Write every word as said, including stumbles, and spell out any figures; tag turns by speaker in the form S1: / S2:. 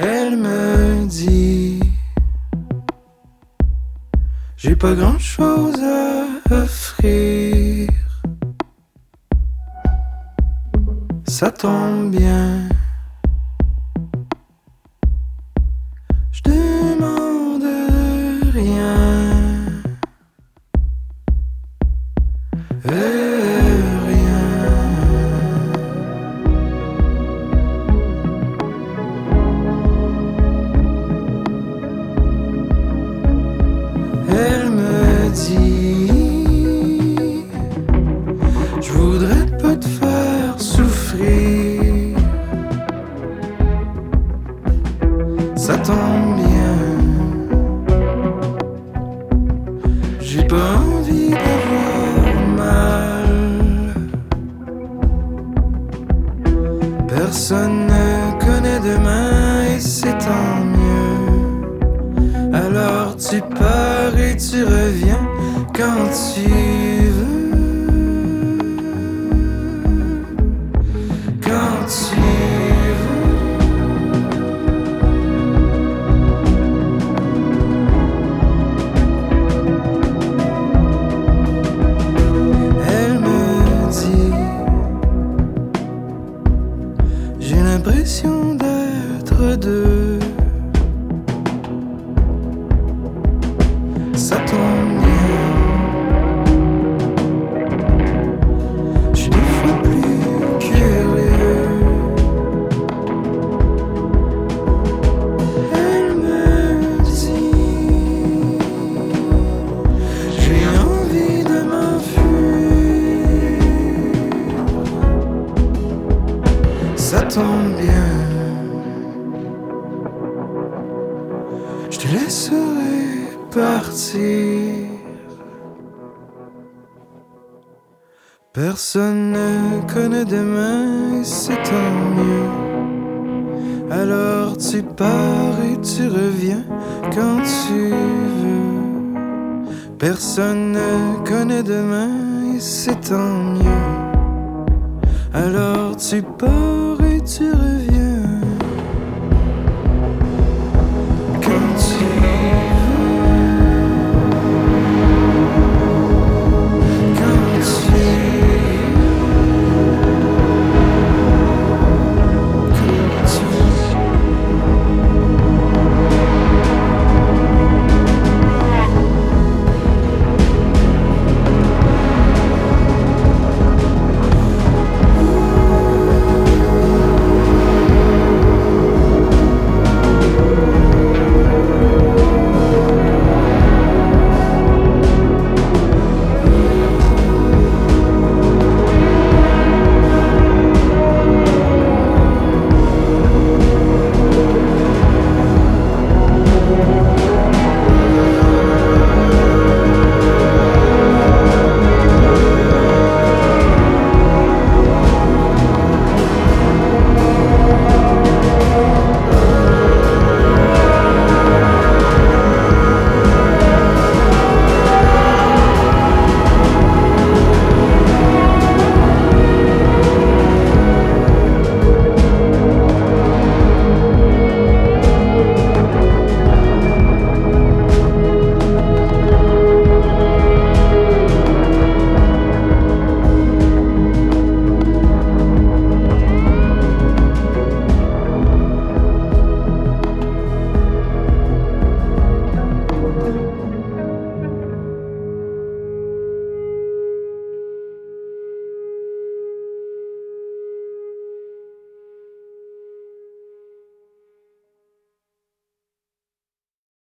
S1: Elle me dit, j'ai pas grand chose à offrir. Ça tombe bien. Je demande rien. Euh, rien. Elle me dit, je voudrais pas te faire souffrir. Ça tombe bien. J'ai pas envie d'avoir mal. Personne ne connaît demain et c'est tant mieux. Alors tu pars et tu reviens quand tu veux. Quand tu veux. Elle me dit, j'ai l'impression d'être deux. Ça tombe bien. Je suis des fois plus curieux. Elle me dit, j'ai envie de m'enfuir. Ça tombe bien. Je te laisserai partir. Personne ne connaît demain et c'est tant mieux. Alors tu pars et tu reviens quand tu veux. Personne ne connaît demain et c'est tant mieux. Alors tu pars et tu reviens